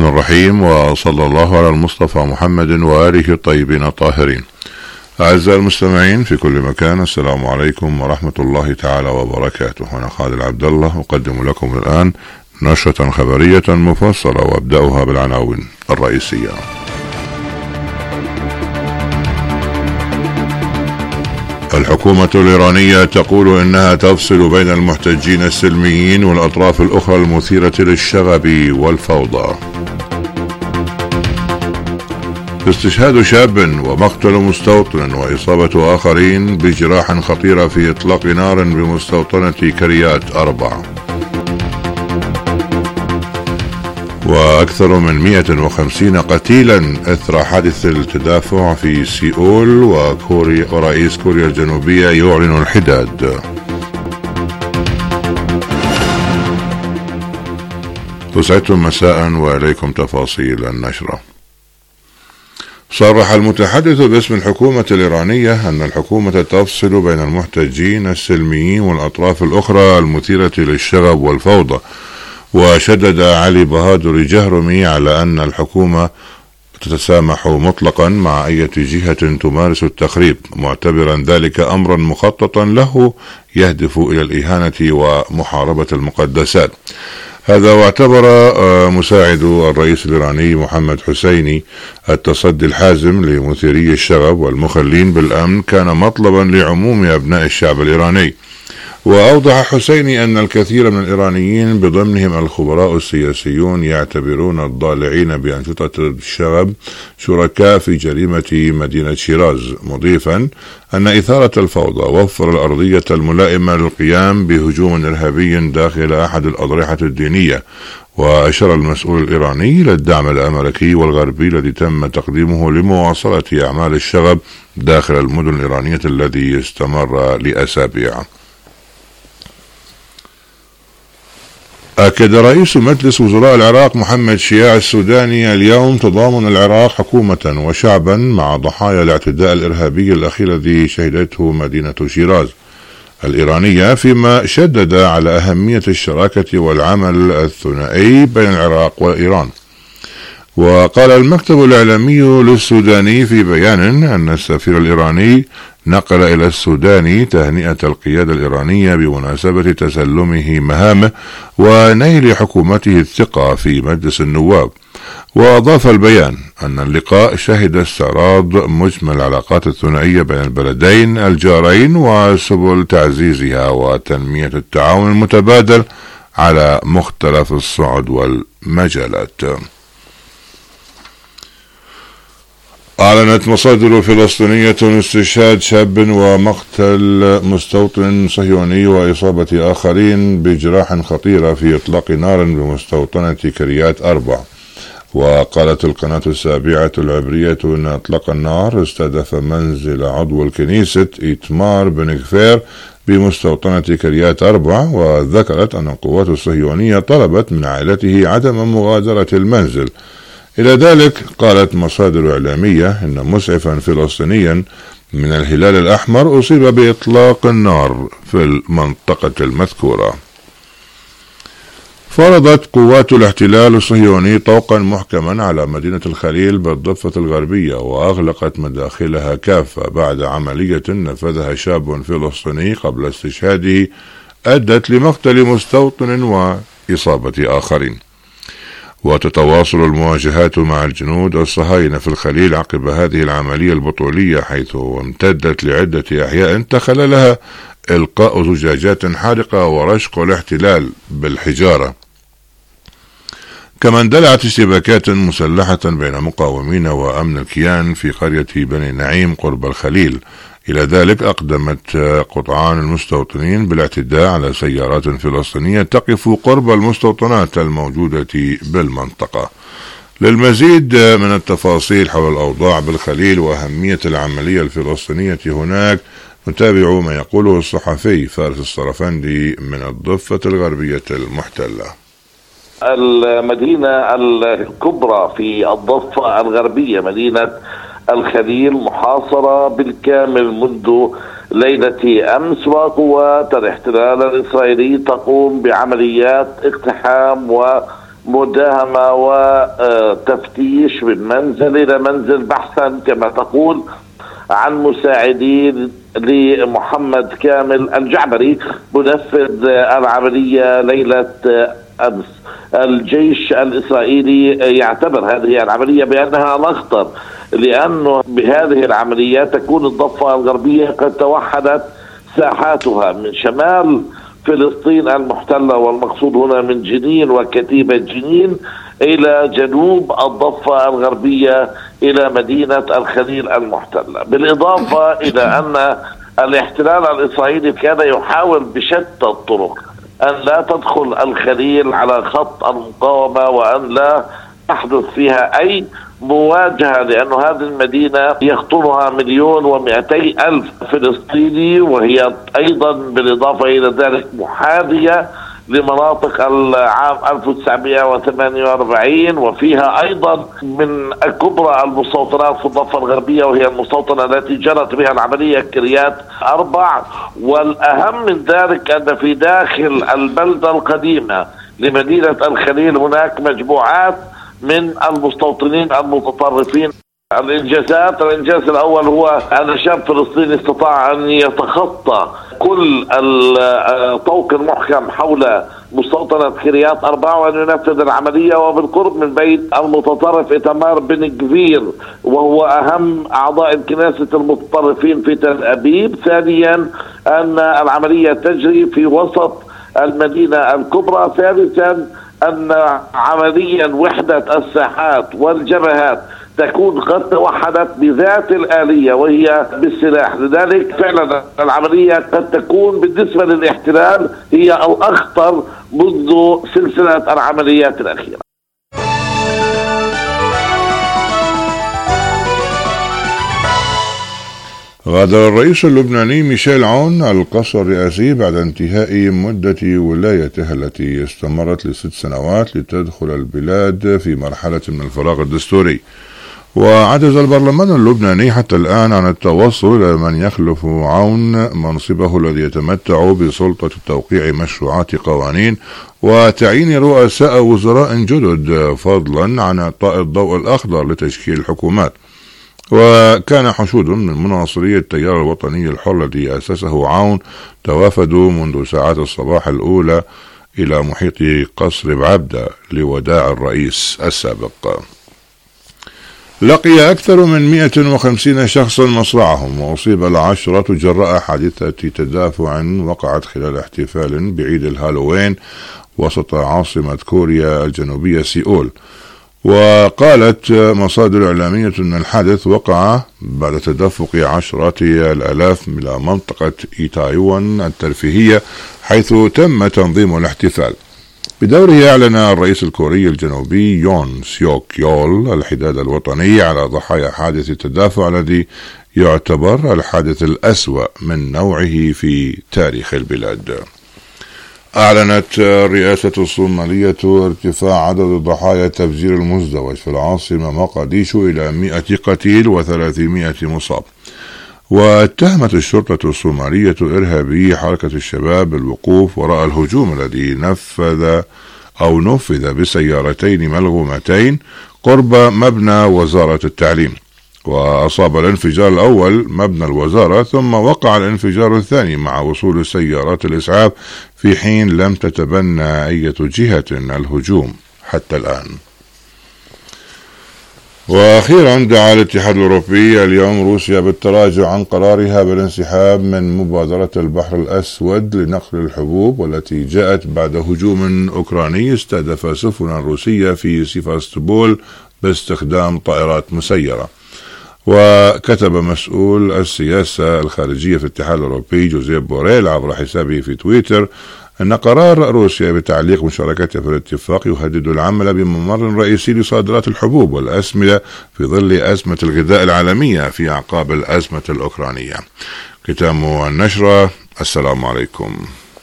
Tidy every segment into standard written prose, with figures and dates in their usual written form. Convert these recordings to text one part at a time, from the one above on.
الرحمن الرحيم، وصلى الله على المصطفى محمد وآله الطيبين الطاهرين. أعزائي المستمعين في كل مكان، السلام عليكم ورحمة الله تعالى وبركاته. أنا خالد عبد الله أقدم لكم الآن نشرة خبرية مفصلة، وأبدأها بالعناوين الرئيسية. الحكومة الإيرانية تقول إنها تفصل بين المحتجين السلميين والأطراف الأخرى المثيرة للشغب والفوضى. استشهاد شاب ومقتل مستوطن وإصابة آخرين بجراح خطيرة في إطلاق نار بمستوطنة كريات 4. وأكثر من 150 قتيلا إثر حادث التدافع في سيول، ورئيس كوريا الجنوبية يعلن الحداد. تسعدتم مساء، وإليكم تفاصيل النشرة. صرح المتحدث باسم الحكومة الإيرانية أن الحكومة تفصل بين المحتجين السلميين والأطراف الأخرى المثيرة للشغب والفوضى. وشدد علي بهادر جهرمي على أن الحكومة تتسامح مطلقا مع أي جهة تمارس التخريب، معتبرا ذلك أمرا مخططا له يهدف إلى الإهانة ومحاربة المقدسات. هذا واعتبر مساعد الرئيس الإيراني محمد حسيني التصدي الحازم لمثيري الشغب والمخلين بالأمن كان مطلبا لعموم أبناء الشعب الإيراني. وأوضح حسيني أن الكثير من الإيرانيين بضمنهم الخبراء السياسيون يعتبرون الضالعين بأنشطة الشغب شركاء في جريمة مدينة شيراز، مضيفا أن إثارة الفوضى وفر الأرضية الملائمة للقيام بهجوم إرهابي داخل أحد الأضرحة الدينية. وأشار المسؤول الإيراني إلى الدعم الأمريكي والغربي الذي تم تقديمه لمواصلة أعمال الشغب داخل المدن الإيرانية الذي استمر لأسابيع. أكد رئيس مجلس وزراء العراق محمد شياع السوداني اليوم تضامن العراق حكومة وشعبا مع ضحايا الاعتداء الإرهابي الأخير الذي شهدته مدينة شيراز الإيرانية، فيما شدد على أهمية الشراكة والعمل الثنائي بين العراق وإيران. وقال المكتب الإعلامي للسوداني في بيان أن السفير الإيراني نقل إلى السوداني تهنئة القيادة الإيرانية بمناسبة تسلمه مهامه ونيل حكومته الثقة في مجلس النواب. وأضاف البيان أن اللقاء شهد استعراض مجمل العلاقات الثنائية بين البلدين الجارين وسبل تعزيزها وتنمية التعاون المتبادل على مختلف الصعد والمجالات. أعلنت مصادر فلسطينية استشهاد شاب ومقتل مستوطن صهيوني وإصابة آخرين بجراح خطيرة في إطلاق نار بمستوطنة كريات 4. وقالت القناة السابعة العبرية أن إطلاق النار استهدف منزل عضو الكنيسة إيتمار بن غفير بمستوطنة كريات 4، وذكرت أن القوات الصهيونية طلبت من عائلته عدم مغادرة المنزل. إلى ذلك قالت مصادر إعلامية إن مسعفا فلسطينيا من الهلال الأحمر أصيب بإطلاق النار في المنطقة المذكورة. فرضت قوات الاحتلال الصهيوني طوقا محكما على مدينة الخليل بالضفة الغربية، وأغلقت مداخلها كافة بعد عملية نفذها شاب فلسطيني قبل استشهاده أدت لمقتل مستوطن وإصابة آخرين. وتتواصل المواجهات مع الجنود الصهاينة في الخليل عقب هذه العملية البطولية، حيث امتدت لعدة أحياء تخللها إلقاء زجاجات حارقة ورشق الاحتلال بالحجارة. كما اندلعت اشتباكات مسلحة بين مقاومين وأمن الكيان في قرية بني نعيم قرب الخليل. إلى ذلك أقدمت قطعان المستوطنين بالاعتداء على سيارات فلسطينية تقف قرب المستوطنات الموجودة بالمنطقة. للمزيد من التفاصيل حول الأوضاع بالخليل وأهمية العملية الفلسطينية هناك، نتابع ما يقوله الصحفي فارس الصرفندي من الضفة الغربية المحتلة. المدينة الكبرى في الضفة الغربية مدينة الخليل محاصرة بالكامل منذ ليلة أمس، وقوات الاحتلال الإسرائيلي تقوم بعمليات اقتحام مداهمة وتفتيش من منزل إلى منزل بحثا كما تقول عن مساعدين لمحمد كامل الجعبري منفذ العملية ليلة أمس. الجيش الإسرائيلي يعتبر هذه العملية بأنها الأخطر، لأنه بهذه العملية تكون الضفة الغربية قد توحدت ساحاتها من شمال فلسطين المحتلة، والمقصود هنا من جنين وكتيبة جنين، إلى جنوب الضفة الغربية إلى مدينة الخليل المحتلة. بالإضافة إلى أن الاحتلال الإسرائيلي كان يحاول بشتى الطرق أن لا تدخل الخليل على خط المقاومة وأن لا تحدث فيها أي مواجهة، لأن هذه المدينة يخطرها 1,200,000 فلسطيني، وهي أيضا بالإضافة إلى ذلك محاذية لمناطق العام 1948، وفيها أيضا من كبرى المستوطنات في الضفة الغربية، وهي المستوطنة التي جرت بها العملية كريات 4. والأهم من ذلك أن في داخل البلدة القديمة لمدينة الخليل هناك مجموعات من المستوطنين المتطرفين. الإنجاز الأول هو أن شاب فلسطيني استطاع أن يتخطى كل الطوق المحكم حول مستوطنة كريات 4 وأن ينفذ العملية، وبالقرب من بيت المتطرف إتمار بن كفير، وهو أهم أعضاء الكنيسة المتطرفين في تل أبيب. ثانيا أن العملية تجري في وسط المدينة الكبرى. ثالثا أن عمليا وحدة الساحات والجبهات تكون قد توحدت بذات الآلية وهي بالسلاح. لذلك فعلا العملية قد تكون بالنسبة للاحتلال هي الأخطر منذ سلسلة العمليات الأخيرة. غادر الرئيس اللبناني ميشيل عون القصر الرئاسي بعد انتهاء مدة ولايته التي استمرت ل6 سنوات لتدخل البلاد في مرحلة من الفراغ الدستوري. وعجز البرلمان اللبناني حتى الآن عن التوصل إلى من يخلف عون منصبه الذي يتمتع بسلطة توقيع مشروعات قوانين وتعيين رؤساء وزراء جدد، فضلا عن إعطاء الضوء الأخضر لتشكيل الحكومات. وكان حشود من مناصري التيار الوطني الحر الذي أسسه عون توافدوا منذ ساعات الصباح الأولى إلى محيط قصر بعبدة لوداع الرئيس السابق. لقي أكثر من 150 شخصا مصرعهم، وأصيب العشرة جراء حادثة تدافع وقعت خلال احتفال بعيد الهالوين وسط عاصمة كوريا الجنوبية سيئول. وقالت مصادر إعلامية أن الحادث وقع بعد تدفق عشرات الآلاف إلى منطقة إيتايوان الترفيهية حيث تم تنظيم الاحتفال. بدوره أعلن الرئيس الكوري الجنوبي يون سيوك يول الحداد الوطني على ضحايا حادث التدافع الذي يعتبر الحادث الأسوأ من نوعه في تاريخ البلاد. أعلنت الرئاسة الصومالية ارتفاع عدد ضحايا التفجير المزدوج في العاصمة مقديشو إلى 100 قتيل و300 مصاب. واتهمت الشرطة الصومالية إرهابي حركة الشباب بالوقوف وراء الهجوم الذي نفذ بسيارتين ملغومتين قرب مبنى وزارة التعليم. وأصاب الانفجار الأول مبنى الوزارة، ثم وقع الانفجار الثاني مع وصول سيارات الإسعاف، في حين لم تتبنى أي جهة الهجوم حتى الآن. وأخيرا دعا الاتحاد الأوروبي اليوم روسيا بالتراجع عن قرارها بالانسحاب من مبادرة البحر الأسود لنقل الحبوب، والتي جاءت بعد هجوم أوكراني استهدف سفنا روسية في سيفاستوبول باستخدام طائرات مسيرة. وكتب مسؤول السياسة الخارجية في الاتحاد الأوروبي جوزيف بوريل عبر حسابه في تويتر أن قرار روسيا بتعليق مشاركتها في الاتفاق يهدد العمل بممر رئيسي لصادرات الحبوب والأسمدة في ظل أزمة الغذاء العالمية في أعقاب الأزمة الأوكرانية. ختام النشرة. السلام عليكم.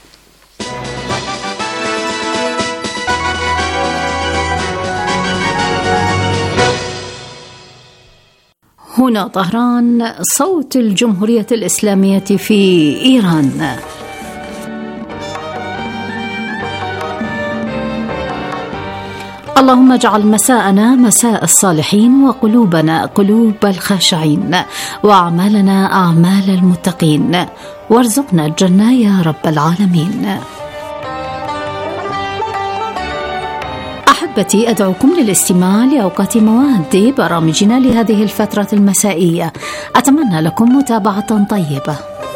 هنا طهران، صوت الجمهورية الإسلامية في إيران. اللهم اجعل مساءنا مساء الصالحين، وقلوبنا قلوب الخاشعين، وأعمالنا أعمال المتقين، وارزقنا الجنة يا رب العالمين. أحبتي، أدعوكم للاستماع لأوقات مواد برامجنا لهذه الفترة المسائية. أتمنى لكم متابعة طيبة.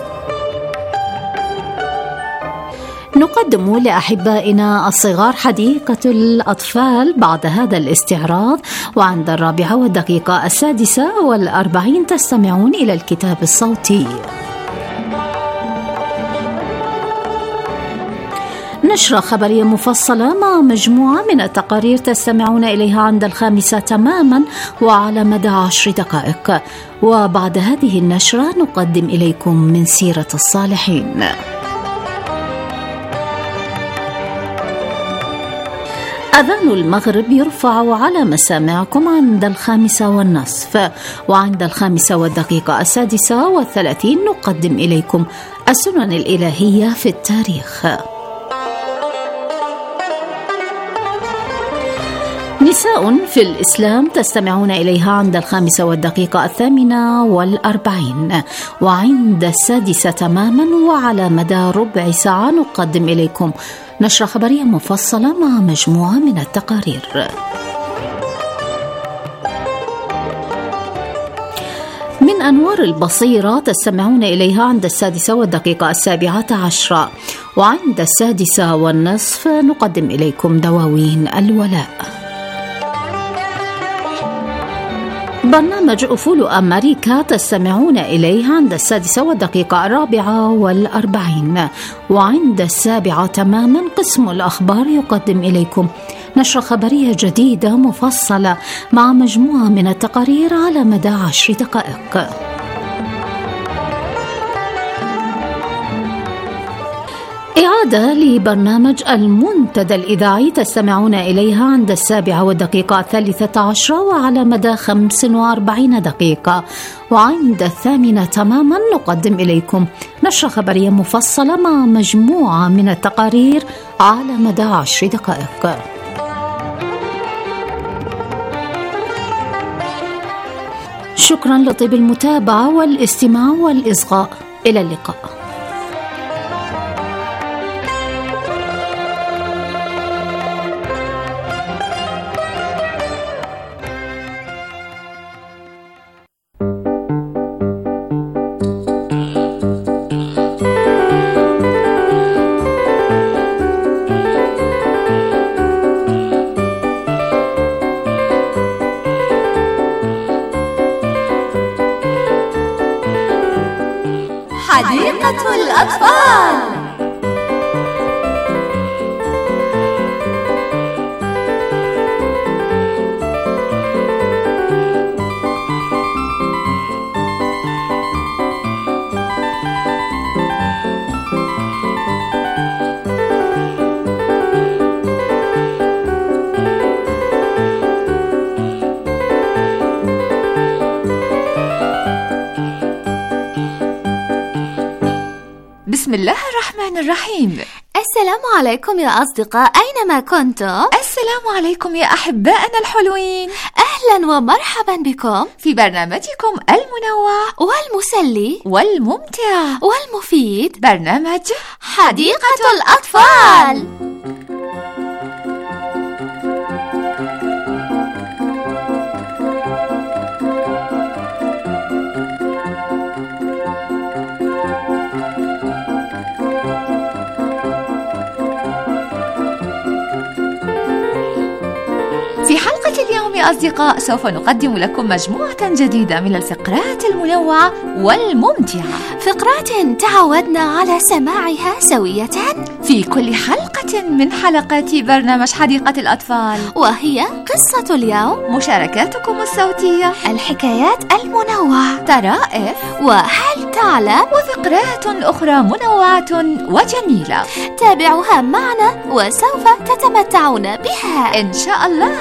نقدم لأحبائنا الصغار حديقة الأطفال بعد هذا الاستعراض، وعند 4:06 تستمعون إلى الكتاب الصوتي. نشرة خبرية مفصلة مع مجموعة من التقارير تستمعون إليها عند 5 تماما وعلى مدى 10 دقائق. وبعد هذه النشرة نقدم إليكم من سيرة الصالحين. أذان المغرب يرفع على مسامعكم عند 5:30، وعند 5:36 نقدم إليكم السنن الإلهية في التاريخ. نساء في الإسلام تستمعون إليها عند 5:48، وعند 6 تماما وعلى مدى ربع ساعة نقدم إليكم نشرة خبرية مفصلة مع مجموعة من التقارير. من أنوار البصيرة تستمعون إليها عند 6:17، وعند 6:30 نقدم إليكم دواوين الولاء. برنامج أفول أمريكا تستمعون إليه عند 6:44، وعند 7 تماما قسم الأخبار يقدم إليكم نشرة خبرية جديدة مفصلة مع مجموعة من التقارير على مدى 10 دقائق. إعادة لبرنامج المنتدى الإذاعي تستمعون إليها عند 7:13 وعلى مدى 45 دقيقة، وعند 8 تماما نقدم إليكم نشرة خبرية مفصلة مع مجموعة من التقارير على مدى 10 دقائق. شكرا لطيب المتابعة والاستماع والإصغاء. إلى اللقاء. حديقة الأطفال. بسم الله الرحمن الرحيم. السلام عليكم يا أصدقاء، أينما كنتم. السلام عليكم يا أحبائنا الحلوين. أهلا ومرحبا بكم في برنامجكم المنوع والمسلي والممتع والمفيد، برنامج حديقة الأطفال. في حلقة اليوم يا أصدقاء سوف نقدم لكم مجموعة جديدة من الفقرات المنوعة والممتعة، فقرات تعودنا على سماعها سوية في كل حلقة من حلقات برنامج حديقة الأطفال، وهي قصة اليوم، مشاركاتكم الصوتية، الحكايات المنوعة، طرائف، وهل تعلم، وفقرات أخرى منوعة وجميلة. تابعوها معنا وسوف تتمتعون بها إن شاء الله.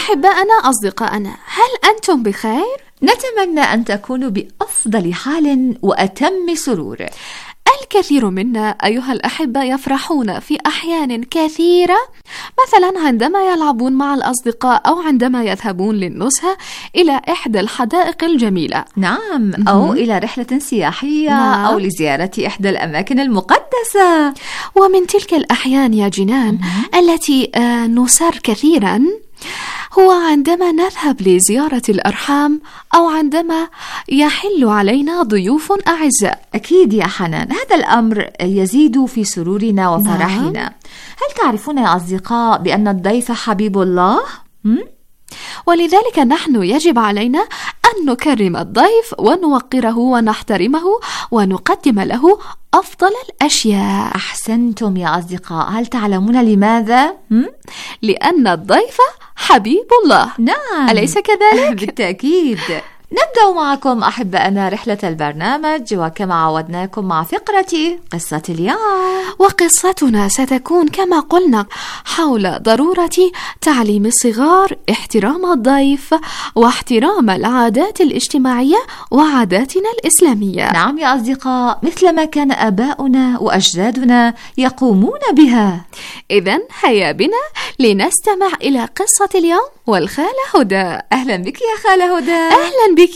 أحباءنا أصدقائنا، هل أنتم بخير؟ نتمنى أن تكونوا بأفضل حال وأتم سرور. الكثير منا أيها الأحبة يفرحون في أحيان كثيرة، مثلا عندما يلعبون مع الأصدقاء أو عندما يذهبون للنزهة إلى إحدى الحدائق الجميلة. نعم، أو إلى رحلة سياحية. نعم. أو لزيارة إحدى الأماكن المقدسة. ومن تلك الأحيان يا جنان التي نسر كثيرا هو عندما نذهب لزيارة الأرحام أو عندما يحل علينا ضيوف أعزاء. أكيد يا حنان، هذا الأمر يزيد في سرورنا وفرحنا. نعم. هل تعرفون يا أصدقاء بأن الضيف حبيب الله؟ ولذلك نحن يجب علينا أن نكرم الضيف ونوقره ونحترمه ونقدم له أفضل الأشياء. أحسنتم يا أصدقاء. هل تعلمون لماذا؟ لأن الضيف حبيب الله. نعم، أليس كذلك؟ بالتأكيد. نبدأ معكم أحبائنا رحلة البرنامج، وكما عودناكم مع فقرة قصة اليوم. وقصتنا ستكون كما قلنا حول ضرورة تعليم الصغار احترام الضيف واحترام العادات الاجتماعية وعاداتنا الإسلامية. نعم يا أصدقاء، مثلما كان آباؤنا وأجدادنا يقومون بها. إذن هيا بنا لنستمع إلى قصة اليوم والخالة هدى. أهلا بك يا خالة هدى. أهلا بك.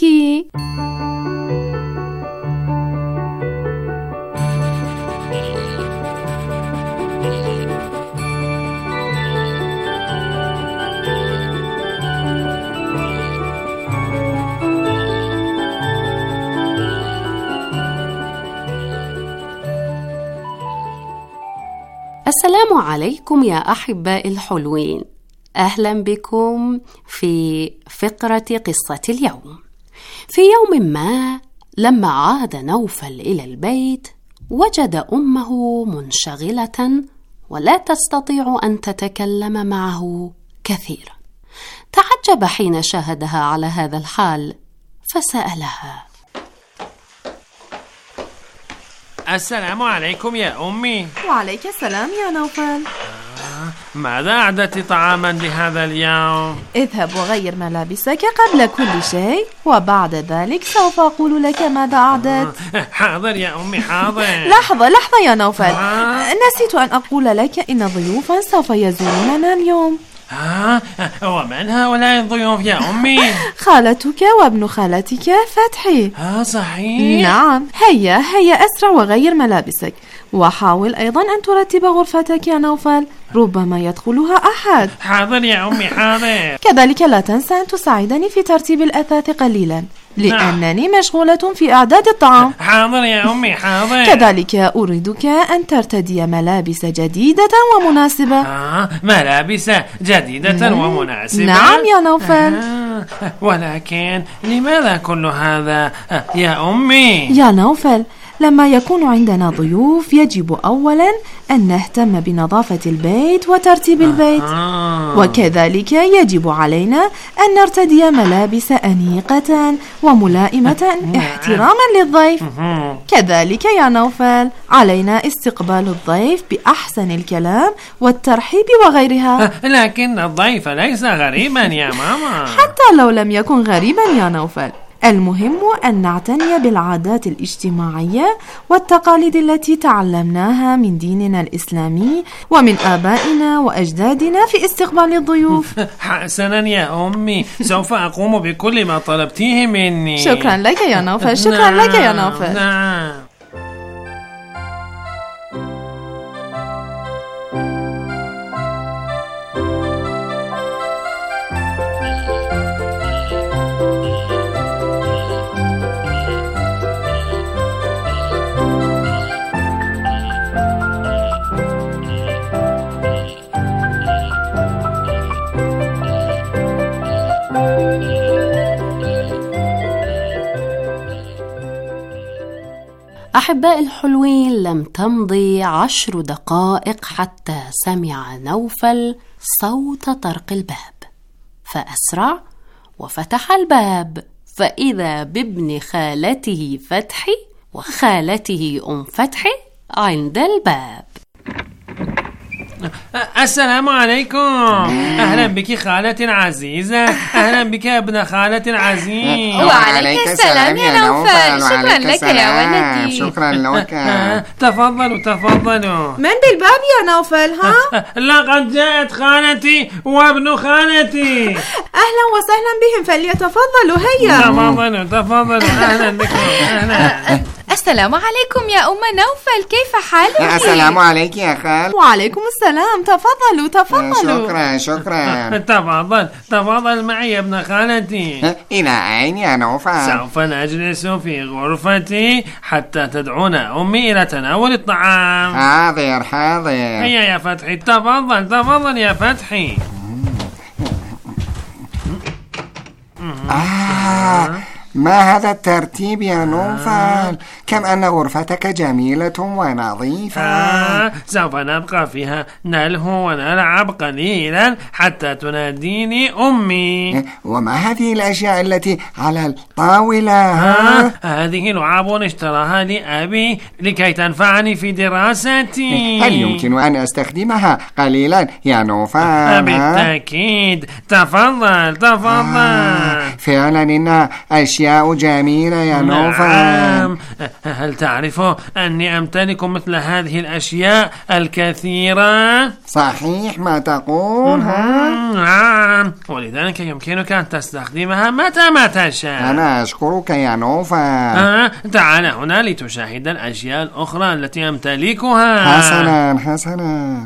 السلام عليكم يا أحباء الحلوين، أهلا بكم في فقرة قصة اليوم. في يوم ما لما عاد نوفل إلى البيت وجد أمه منشغلة ولا تستطيع أن تتكلم معه كثيرا. تعجب حين شاهدها على هذا الحال فسألها: السلام عليكم يا أمي. وعليك السلام يا نوفل. ماذا أعددت طعاما لهذا اليوم؟ اذهب وغير ملابسك قبل كل شيء، وبعد ذلك سوف أقول لك ماذا أعددت. حاضر يا أمي، حاضر. لحظة يا نوفل، نسيت أن أقول لك إن ضيوفا سوف يزوروننا اليوم. ومن هؤلاء الضيوف يا أمي؟ خالتك وابن خالتك فتحي. صحيح. نعم، هيا أسرع وغير ملابسك، وحاول أيضا أن ترتب غرفتك يا نوفل، ربما يدخلها أحد. حاضر يا أمي، حاضر. كذلك لا تنسى أن تساعدني في ترتيب الأثاث قليلا، لأنني مشغولة في إعداد الطعام. حاضر يا أمي، حاضر. كذلك أريدك أن ترتدي ملابس جديدة ومناسبة. ملابس جديدة ومناسبة؟ نعم يا نوفل. ولكن لماذا كل هذا يا أمي؟ يا نوفل، لما يكون عندنا ضيوف يجب أولا أن نهتم بنظافة البيت وترتيب البيت، وكذلك يجب علينا أن نرتدي ملابس أنيقة وملائمة احتراما للضيف. كذلك يا نوفل علينا استقبال الضيف بأحسن الكلام والترحيب وغيرها. لكن الضيف ليس غريبا يا ماما. حتى لو لم يكن غريبا يا نوفل، المهم أن نعتني بالعادات الاجتماعية والتقاليد التي تعلمناها من ديننا الإسلامي ومن آبائنا وأجدادنا في استقبال الضيوف. حسنا يا أمي، سوف أقوم بكل ما طلبتيه مني. شكرا لك يا نوفل. شكرا لك يا نوفل. نعم. أحباء الحلوين، لم تمضي 10 دقائق حتى سمع نوفل صوت طرق الباب، فأسرع وفتح الباب، فإذا بابن خالته فتحي وخالته أم فتحي عند الباب. السلام عليكم. أهلا بك خالتي العزيزة. أهلا بك ابن خالتي العزيز. وعليك السلام يا نوفل. شكرا لك يا ولدي. شكرا لك. تفضلوا. من بالباب يا نوفل؟ ها؟ لقد جاءت خالتي وابن خالتي. أهلا وسهلا بهم، فليتفضلوا. هيا تفضلوا. أهلا بكم. أهلا. السلام عليكم يا أم نوفل، كيف حالك؟ السلام عليك يا خال. وعليكم السلام. تفضلوا. شكرا. تفضل معي يا ابن خالتي. إلى أين يا نوفل؟ سوف نجلس في غرفتي حتى تدعون أمي إلى تناول الطعام. حاضر. هيا يا فتحي، تفضل يا فتحي. ما هذا الترتيب يا نوفل؟ كم أن غرفتك جميلة ونظيفة. سوف نبقى فيها نلهو ونلعب قليلا حتى تناديني أمي. وما هذه الأشياء التي على الطاولة؟ هذه لعاب اشتراها لي أبي لكي تنفعني في دراستي. هل يمكن أن أستخدمها قليلا يا نوفل؟ بالتأكيد. تفضل. فعلا إنها أشياء جميلة يا نوفل. نعم. هل تعرف أني أمتلك مثل هذه الأشياء الكثيرة؟ صحيح ما تقول. نعم، ولذلك يمكنك أن تستخدمها متى ما تشاء. أنا أشكرك يا نوفل. تعال هنا لتشاهد الأشياء الأخرى التي أمتلكها. حسنا.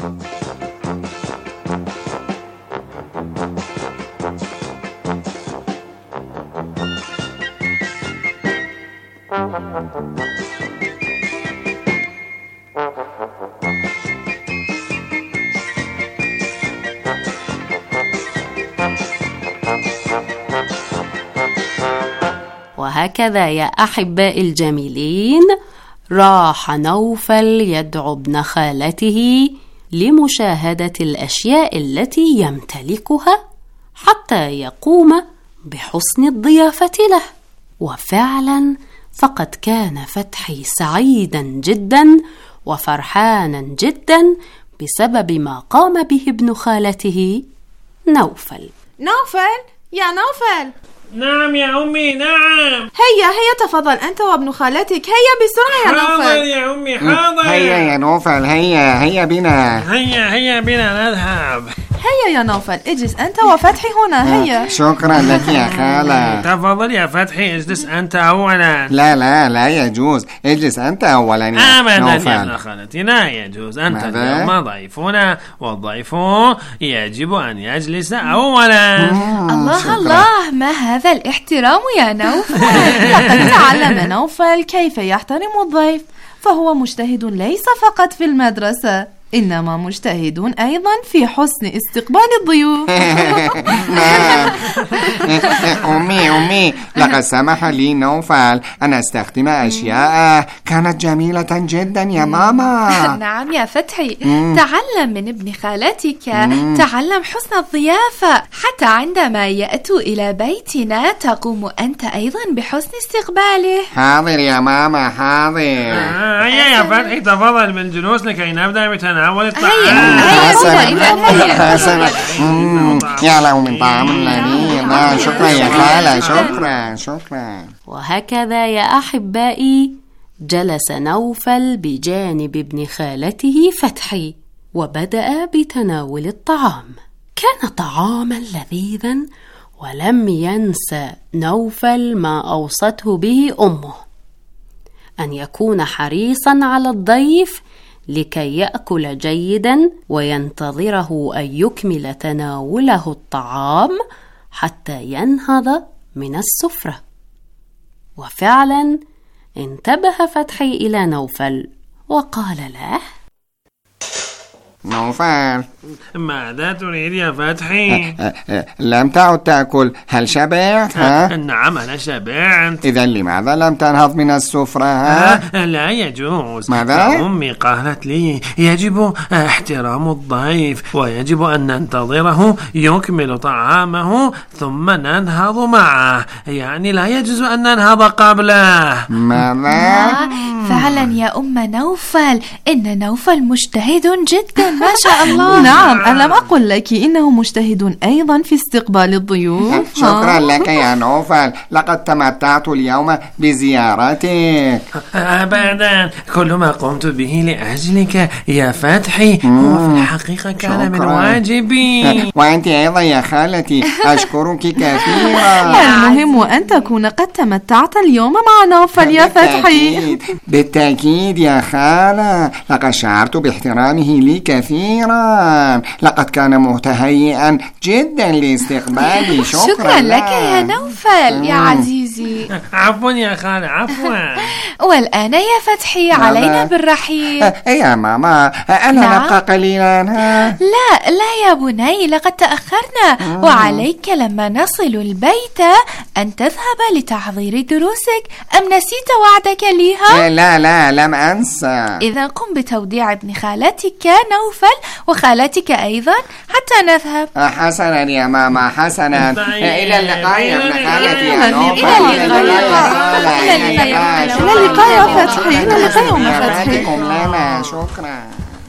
وهكذا يا أحبائي الجميلين راح نوفل يدعو ابن خالته لمشاهدة الأشياء التي يمتلكها حتى يقوم بحسن الضيافة له. وفعلا فقد كان فتحي سعيدا جدا وفرحانا جدا بسبب ما قام به ابن خالته نوفل. يا نوفل. نعم يا أمي، نعم. هيا تفضل أنت وابن خالتك. هيا بسرعة يا نوفل. حاضر يا أمي، حاضر. هيا يا نوفل. هيا بنا. هيا بنا نذهب. هيا يا نوفل، اجلس أنت وفتحي هنا. هيا. شكرا لك يا خالة. تفضل يا فتحي، اجلس أنت أولا. لا يجوز، اجلس أنت أولا يا نوفل. يا ابن خالتي، لا يجوز. أنت اليوم ضيفنا، والضيف يجب أن يجلس أولا. الله، ما هذا الاحترام يا نوفل؟ لقد تعلم نوفل كيف يحترم الضيف، فهو مجتهد ليس فقط في المدرسة، إنما مجتهد أيضا في حسن استقبال الضيوف. أمي لقد سمح لي نوفل أن أستخدم أشياء كانت جميلة جدا يا ماما. نعم يا فتحي، تعلم من ابن خالتك، تعلم حسن الضيافة، حتى عندما يأتوا إلى بيتنا تقوم أنت أيضا بحسن استقباله. حاضر يا ماما، حاضر. هيا يا فتحي، تفضل بالجلوس لكي نبدأ بتناول الطعام. حسنا. يا له من طعام لذيذ. شكرا يا خالة. شكرا. وهكذا يا أحبائي جلس نوفل بجانب ابن خالته فتحي وبدأ بتناول الطعام. كان طعاما لذيذا، ولم ينسى نوفل ما أوصته به أمه، أن يكون حريصا على الضيف لكي يأكل جيدا وينتظره أن يكمل تناوله الطعام حتى ينهض من السفرة. وفعلا انتبه فتحي إلى نوفل وقال له: نوفل، ماذا تريد يا فتحي؟ لم تعد تأكل، هل شبعت؟ نعم أنا شبعت. إذا لماذا لم تنهض من السفرة؟ لا يجوز. ماذا؟ أمي قالت لي يجب احترام الضيف، ويجب أن ننتظره يكمل طعامه ثم ننهض معه، يعني لا يجوز أن ننهض قبله. ماذا؟ فعلا يا أم نوفل، إن نوفل مجتهد جدا ما شاء الله. نعم، ألم أقل لك إنه مجتهد أيضا في استقبال الضيوف؟ شكرا لك يا نوفل، لقد تمتعت اليوم بزيارتك. أبدا، كل ما قمت به لأجلك يا فتحي هو في الحقيقة كان من واجبي. وأنت أيضا يا خالتي، أشكرك كثيرا. المهم أن تكون قد تمتعت اليوم مع نوفل يا فتحي. بالتأكيد يا خالة، لقد شعرت باحترامه لي كثيرا، لقد كان متهيئا جدا لاستقبالي. شكرا لك يا نوفل يا عزيزي. عفوا يا خالة، عفوا. والآن يا فتحي علينا بالرحيل. يا ماما، ألا نبقى قليلا؟ لا يا بني، لقد تأخرنا، وعليك لما نصل البيت أن تذهب لتحضير دروسك. أم نسيت وعدك ليها؟ لا لم أنسى. إذا قم بتوديع ابن خالتك نوفل وخالتك أيضا حتى نذهب. حسنا يا ماما، حسنا. إلى اللقاء يا ابن خالتي يا نوفل. إلى اللقاء يا فتحي. إلى اللقاء يا أم فتحي. لنا شكرا.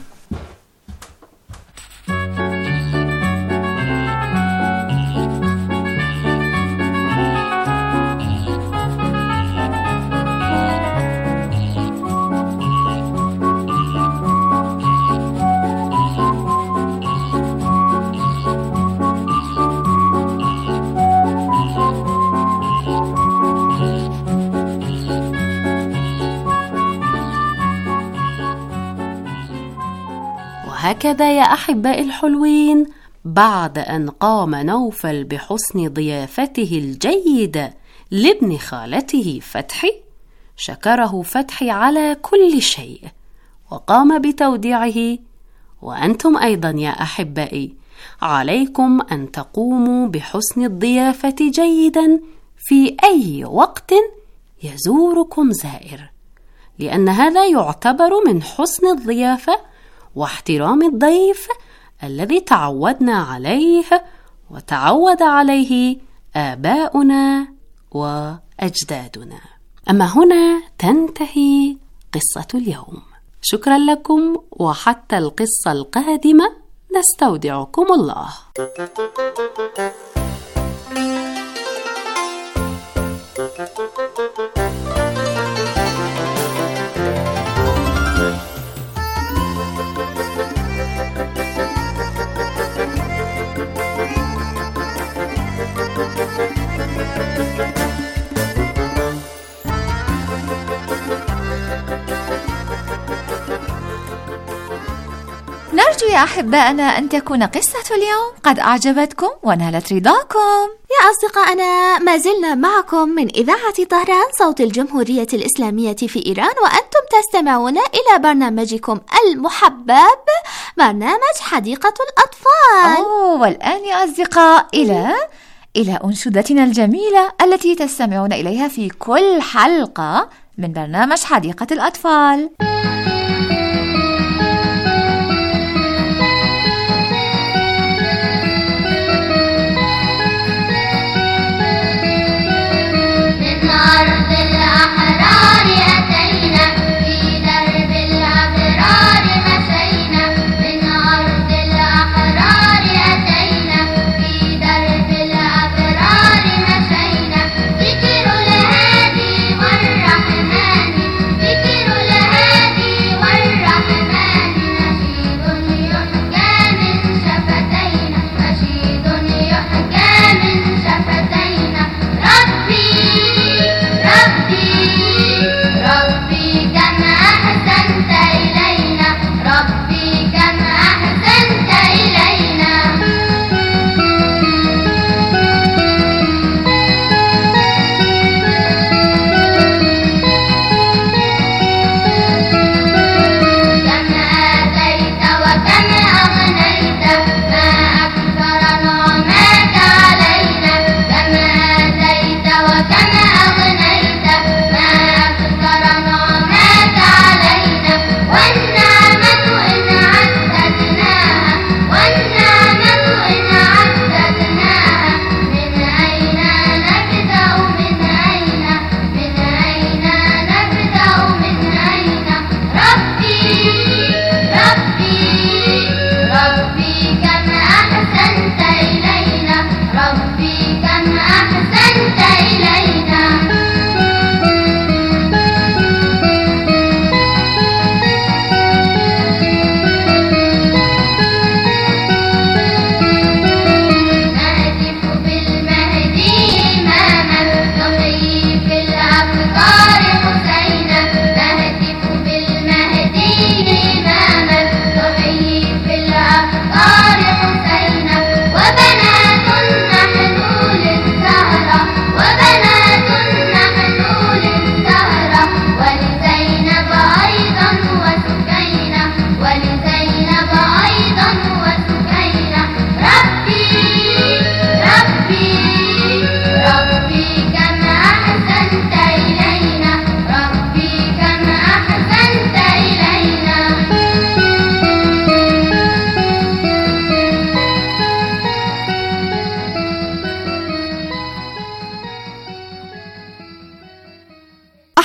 وهكذا يا أحبائي الحلوين، بعد أن قام نوفل بحسن ضيافته الجيدة لابن خالته فتحي، شكره فتحي على كل شيء وقام بتوديعه. وأنتم أيضا يا أحبائي عليكم أن تقوموا بحسن الضيافة جيدا في أي وقت يزوركم زائر، لأن هذا يعتبر من حسن الضيافة واحترام الضيف الذي تعودنا عليه وتعود عليه آباؤنا وأجدادنا. أما هنا تنتهي قصة اليوم. شكرا لكم، وحتى القصة القادمة نستودعكم الله. نرجو يا أحبائنا أن تكون قصة اليوم قد أعجبتكم ونالت رضاكم. يا أصدقائنا، ما زلنا معكم من إذاعة طهران صوت الجمهورية الإسلامية في إيران، وأنتم تستمعون إلى برنامجكم المحبب، برنامج حديقة الأطفال. والآن يا أصدقاء إلى أنشودتنا الجميلة التي تستمعون إليها في كل حلقة من برنامج حديقة الأطفال. ذكر الهادي والرحمن، ذكر الهادي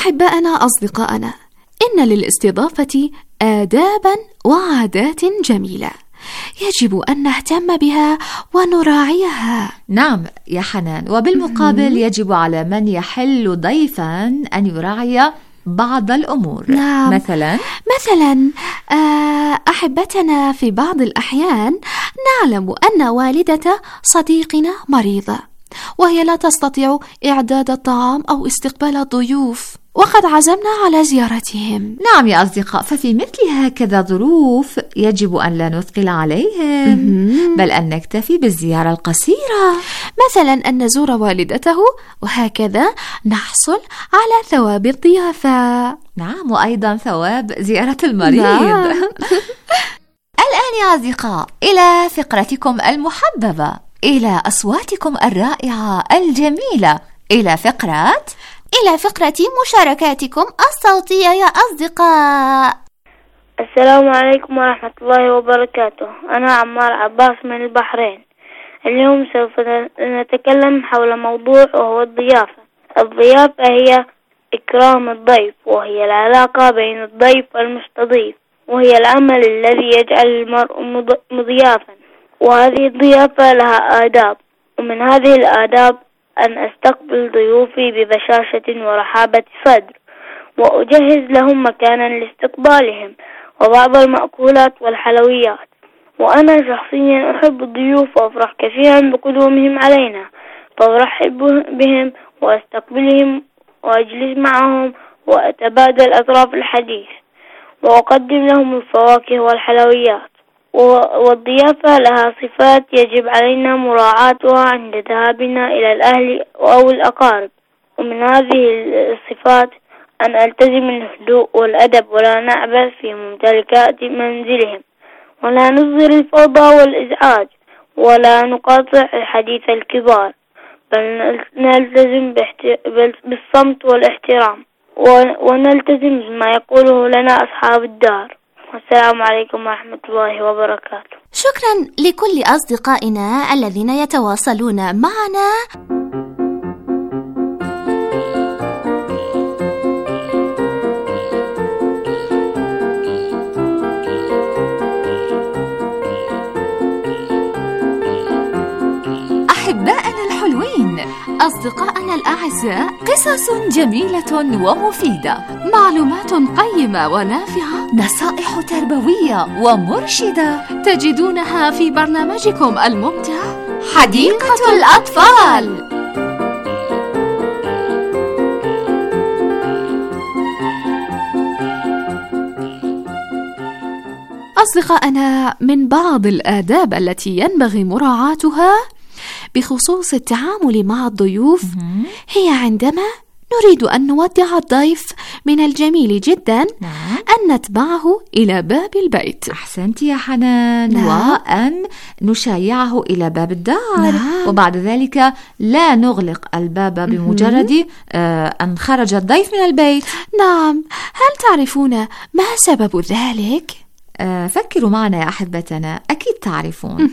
أحباءنا أصدقائنا، إن للاستضافة آدابا وعادات جميلة يجب أن نهتم بها ونراعيها. نعم يا حنان، وبالمقابل يجب على من يحل ضيفا أن يراعي بعض الأمور. نعم. مثلا أحبتنا في بعض الأحيان نعلم أن والدة صديقنا مريضة وهي لا تستطيع إعداد الطعام أو استقبال الضيوف، وقد عزمنا على زيارتهم. نعم يا أصدقاء، ففي مثل هكذا ظروف يجب أن لا نثقل عليهم، بل أن نكتفي بالزيارة القصيرة، مثلا أن نزور والدته، وهكذا نحصل على ثواب الضيافة. نعم، وأيضا ثواب زيارة المريض. نعم. الآن يا أصدقاء إلى فقرتكم المحببة، إلى أصواتكم الرائعة الجميلة، إلى فقرة مشاركاتكم الصوتية يا أصدقاء. السلام عليكم ورحمة الله وبركاته. أنا عمار عباس من البحرين. اليوم سوف نتكلم حول موضوع وهو الضيافة. الضيافة هي إكرام الضيف، وهي العلاقة بين الضيف والمستضيف، وهي العمل الذي يجعل المرء مضيافا. وهذه الضيافة لها آداب، ومن هذه الآداب أن أستقبل ضيوفي ببشاشة ورحابة صدر، وأجهز لهم مكانا لاستقبالهم وبعض المأكولات والحلويات. وأنا شخصيا أحب الضيوف وأفرح كثيرا بقدومهم علينا، فأرحب بهم وأستقبلهم وأجلس معهم وأتبادل أطراف الحديث وأقدم لهم الفواكه والحلويات. والضيافة لها صفات يجب علينا مراعاتها عند ذهابنا إلى الأهل أو الأقارب، ومن هذه الصفات أن ألتزم الهدوء والأدب، ولا نعبث في ممتلكات منزلهم، ولا نظهر الفوضى والإزعاج، ولا نقاطع الحديث الكبار، بل نلتزم بالصمت والاحترام، ونلتزم بما يقوله لنا أصحاب الدار. والسلام عليكم ورحمة الله وبركاته. شكرا لكل أصدقائنا الذين يتواصلون معنا. أحبائنا الحلوين، أصدقائنا الأعزاء، قصص جميلة ومفيدة، معلومات قيمة ونافعة، نصائح تربوية ومرشدة تجدونها في برنامجكم الممتع حديقة الأطفال. أصدقائنا، من بعض الآداب التي ينبغي مراعاتها بخصوص التعامل مع الضيوف هي عندما نريد أن نودع الضيف من الجميل جدا أن نتبعه إلى باب البيت. أحسنت يا حنان. وأن نشايعه إلى باب الدار. وبعد ذلك لا نغلق الباب بمجرد أن خرج الضيف من البيت. نعم. هل تعرفون ما سبب ذلك؟ فكروا معنا يا أحبتنا، أكيد تعرفون.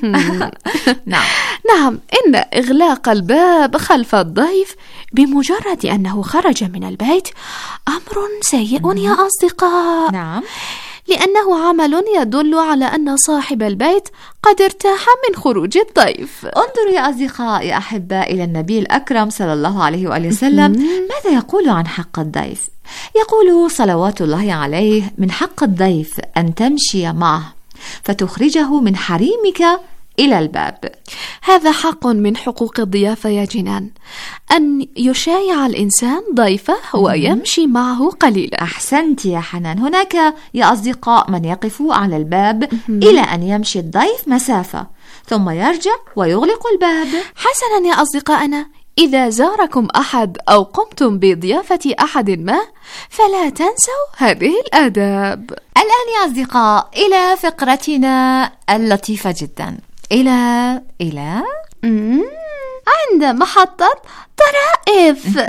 نعم، إن إغلاق الباب خلف الضيف بمجرد أنه خرج من البيت أمر سيء يا أصدقاء. نعم، لأنه عمل يدل على أن صاحب البيت قد ارتاح من خروج الضيف. انظروا يا أصدقاء يا أحباء إلى النبي الأكرم صلى الله عليه وآله وسلم، ماذا يقول عن حق الضيف؟ يقول صلوات الله عليه: من حق الضيف أن تمشي معه فتخرجه من حريمك إلى الباب. هذا حق من حقوق الضيافة يا جنان، أن يشايع الإنسان ضيفه ويمشي معه قليلا. أحسنت يا حنان. هناك يا أصدقاء من يقف على الباب إلى أن يمشي الضيف مسافة ثم يرجع ويغلق الباب. حسنا يا أصدقائنا، إذا زاركم أحد أو قمتم بضيافة أحد ما فلا تنسوا هذه الآداب. الآن يا أصدقاء إلى فقرتنا اللطيفة جدا، إلى عند محطة طرائف.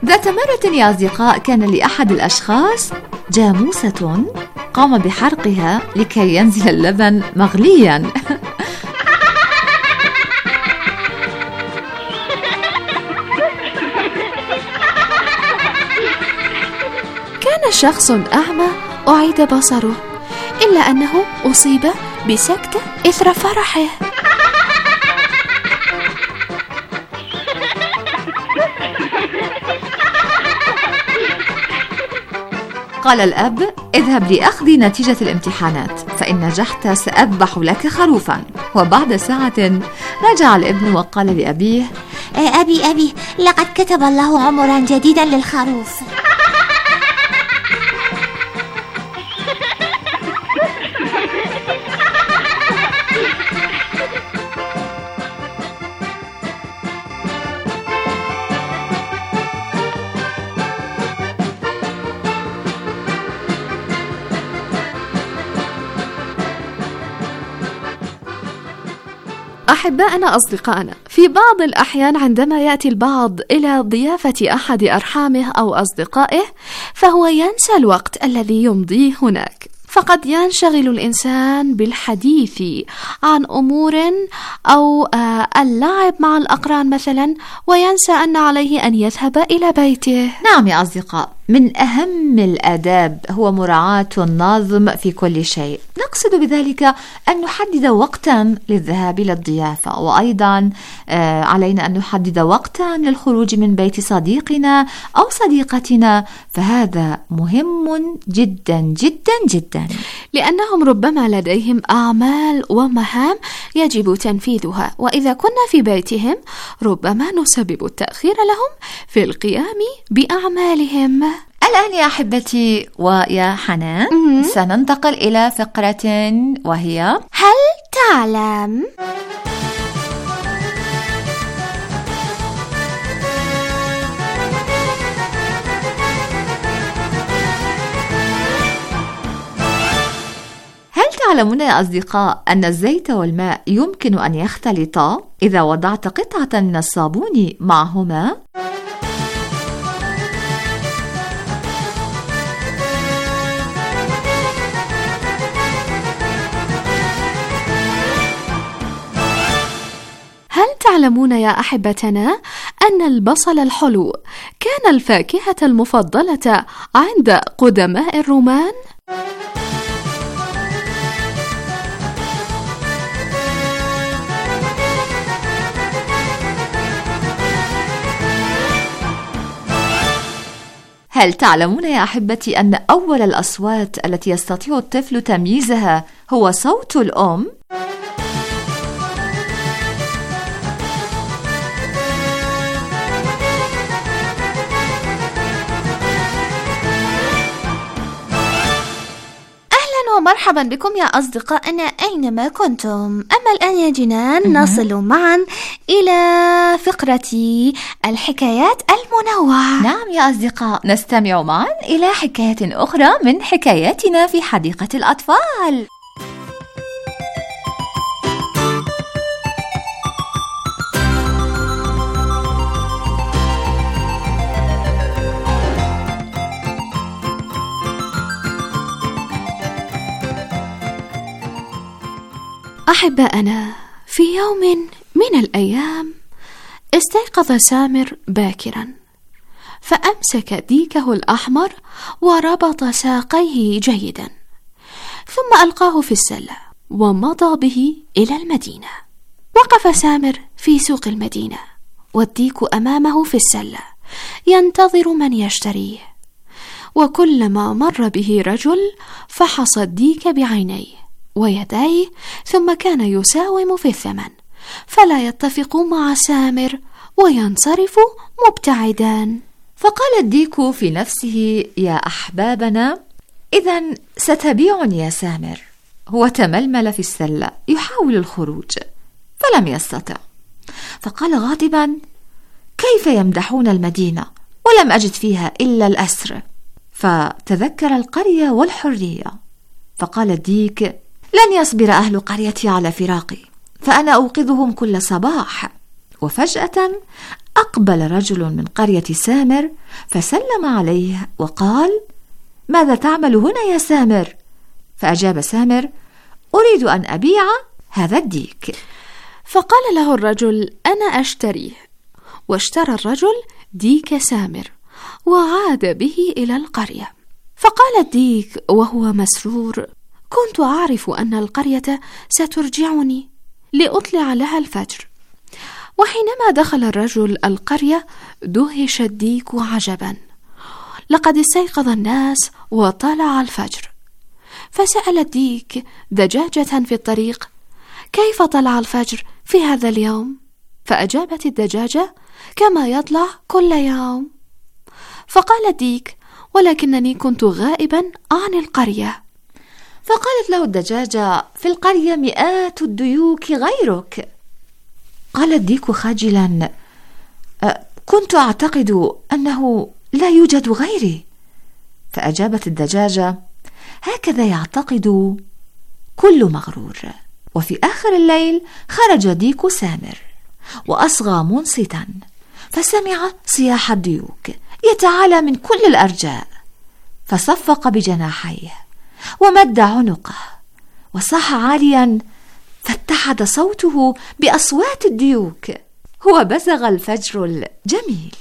ذات مرة يا أصدقاء كان لأحد الأشخاص جاموسة قام بحرقها لكي ينزل اللبن مغليا. كان شخص أعمى أعيد بصره، إلا أنه أصيب بسكتة إثر فرحه. قال الأب: اذهب لأخذ نتيجة الامتحانات، فإن نجحت سأذبح لك خروفا. وبعد ساعة رجع الابن وقال لأبيه: أبي لقد كتب الله عمرا جديدا للخروف. أحبائنا أصدقائنا، في بعض الأحيان عندما يأتي البعض إلى ضيافة أحد أرحامه أو أصدقائه فهو ينسى الوقت الذي يمضيه هناك، فقد ينشغل الإنسان بالحديث عن أمور أو اللعب مع الأقران مثلا، وينسى أن عليه أن يذهب إلى بيته. نعم يا أصدقاء، من أهم الآداب هو مراعاة النظم في كل شيء. نقصد بذلك أن نحدد وقتا للذهاب للضيافة، وأيضا علينا أن نحدد وقتا للخروج من بيت صديقنا أو صديقتنا، فهذا مهم جدا جدا جدا، لأنهم ربما لديهم أعمال ومهام يجب تنفيذها، وإذا كنا في بيتهم ربما نسبب التأخير لهم في القيام بأعمالهم. الآن يا أحبتي ويا حنان سننتقل إلى فقرة وهي هل تعلم؟ هل تعلمون يا أصدقاء أن الزيت والماء يمكن أن يختلطا إذا وضعت قطعة من الصابون معهما؟ هل تعلمون يا أحبتنا أن البصل الحلو كان الفاكهة المفضلة عند قدماء الرومان؟ هل تعلمون يا أحبتي أن أول الأصوات التي يستطيع الطفل تمييزها هو صوت الأم؟ ومرحبا بكم يا أصدقائنا أينما كنتم. أما الآن يا جنان نصل معا إلى فقرة الحكايات المنوعة. نعم يا أصدقاء، نستمع معا إلى حكاية أخرى من حكاياتنا في حديقة الأطفال. أحبائنا، في يوم من الأيام استيقظ سامر باكرا، فأمسك ديكه الأحمر وربط ساقيه جيدا، ثم ألقاه في السلة ومضى به إلى المدينة. وقف سامر في سوق المدينة والديك أمامه في السلة ينتظر من يشتريه، وكلما مر به رجل فحص الديك بعينيه ويديه، ثم كان يساوم في الثمن فلا يتفق مع سامر وينصرف مبتعدا. فقال الديك في نفسه: يا أحبابنا، إذن ستبيعني يا سامر. هو تململ في السلة يحاول الخروج فلم يستطع، فقال غاضبا: كيف يمدحون المدينة ولم أجد فيها إلا الأسر؟ فتذكر القرية والحرية، فقال الديك: لن يصبر أهل قريتي على فراقي، فأنا أوقظهم كل صباح. وفجأة أقبل رجل من قرية سامر فسلم عليه وقال: ماذا تعمل هنا يا سامر؟ فأجاب سامر: أريد أن أبيع هذا الديك. فقال له الرجل: أنا أشتريه. واشترى الرجل ديك سامر وعاد به إلى القرية. فقال الديك وهو مسرور: كنت أعرف أن القرية سترجعني لأطلع لها الفجر. وحينما دخل الرجل القرية دهش الديك عجبا، لقد استيقظ الناس وطلع الفجر. فسأل الديك دجاجة في الطريق: كيف طلع الفجر في هذا اليوم؟ فأجابت الدجاجة: كما يطلع كل يوم. فقال الديك: ولكنني كنت غائبا عن القرية. فقالت له الدجاجة: في القرية مئات الديوك غيرك. قال الديك خجلا: كنت أعتقد أنه لا يوجد غيري. فأجابت الدجاجة: هكذا يعتقد كل مغرور. وفي آخر الليل خرج ديك سامر وأصغى منصتا، فسمع صياح الديوك يتعالى من كل الأرجاء، فصفق بجناحيه ومد عنقه وصاح عاليا، فاتحد صوته بأصوات الديوك وبزغ الفجر الجميل.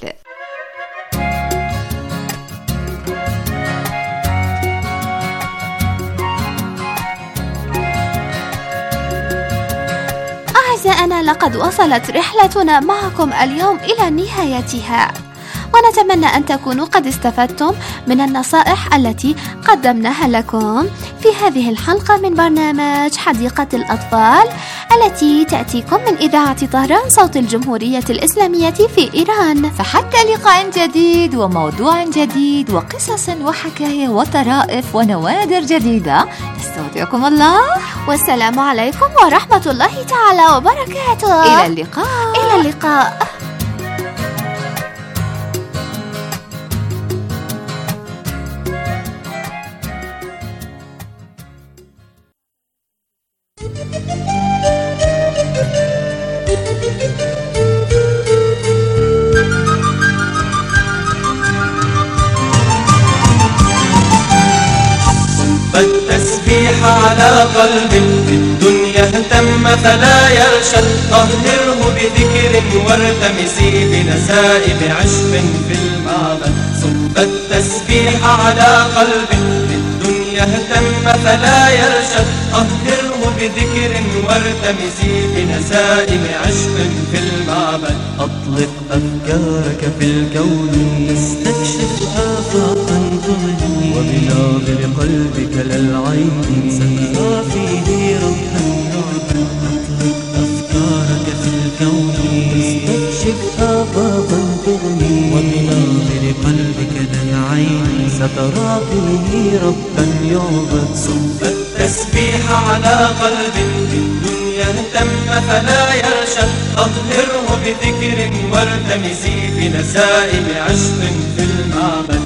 أعزائنا، لقد وصلت رحلتنا معكم اليوم إلى نهايتها، ونتمنى أن تكونوا قد استفدتم من النصائح التي قدمناها لكم في هذه الحلقة من برنامج حديقة الأطفال التي تأتيكم من إذاعة طهران صوت الجمهورية الإسلامية في إيران. فحتى لقاء جديد وموضوع جديد وقصص وحكاية وطرائف ونوادر جديدة، نستودعكم الله، والسلام عليكم ورحمة الله تعالى وبركاته. إلى اللقاء. إلى اللقاء. التسبيح على قلب في الدنيا اهتم فلا يرشد، طهره بذكر والتمسي بنسائم عشق في المعبد. صب التسبيح على قلب في الدنيا اهتم فلا يرشد، طهره بذكر والتمسي بنسائم عشق في المعبد. أطلق أفكارك في الكون تستكشف آفاقا تغني، وبناظر قلبك للعين سترى فيه ربا يعبد. أطلق أفكارك في الكون تستكشف آفاقا تغني، وبناظر قلبك للعين سترى فيه ربا يعبد. صب التسبيح على قلب في الدنيا اهتم فلا يرشد، أظهره بذكر والتمسي بنسائم عشق في المعبد.